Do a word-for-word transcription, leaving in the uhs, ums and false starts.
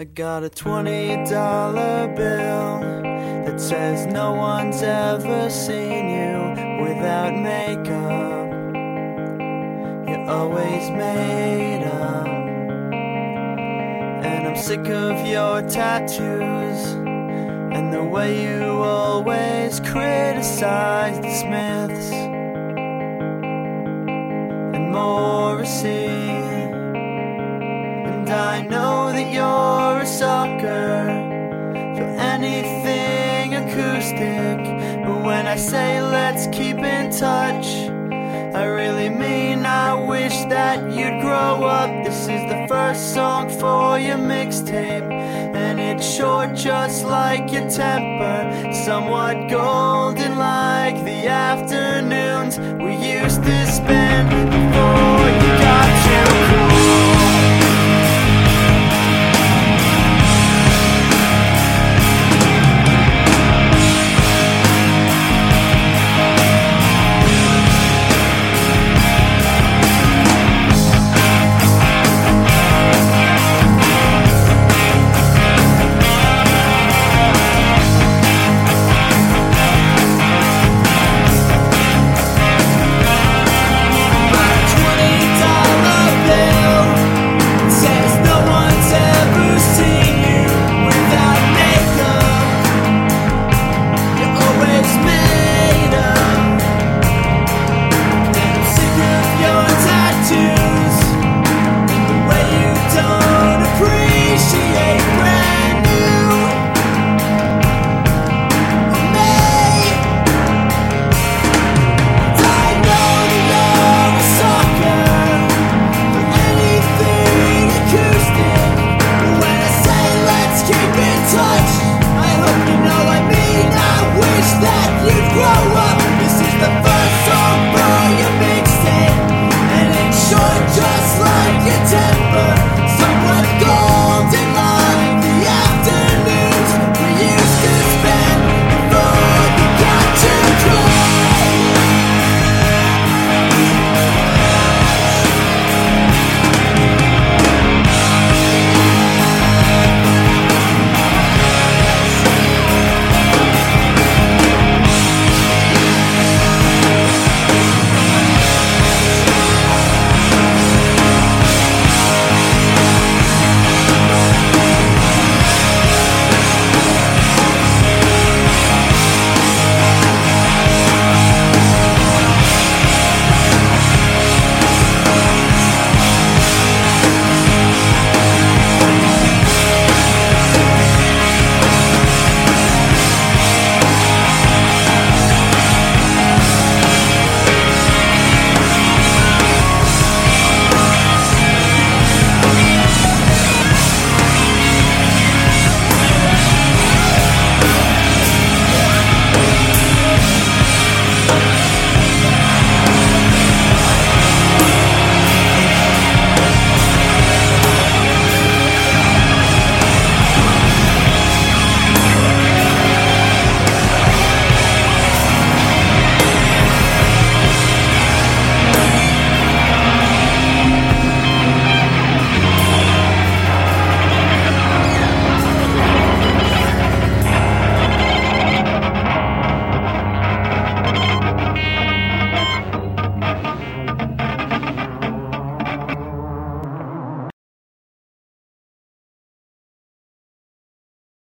I got a twenty dollar bill that says no one's ever seen you without makeup. You're always made up. And I'm sick of your tattoos and the way you always criticize the Smiths and Morrissey. And I know that you're a sucker for anything acoustic, but when I say let's keep in touch, I really mean I wish that you'd grow up. This is the first song for your mixtape, and it's short just like your temper, somewhat golden like the afternoons we used to spend before you got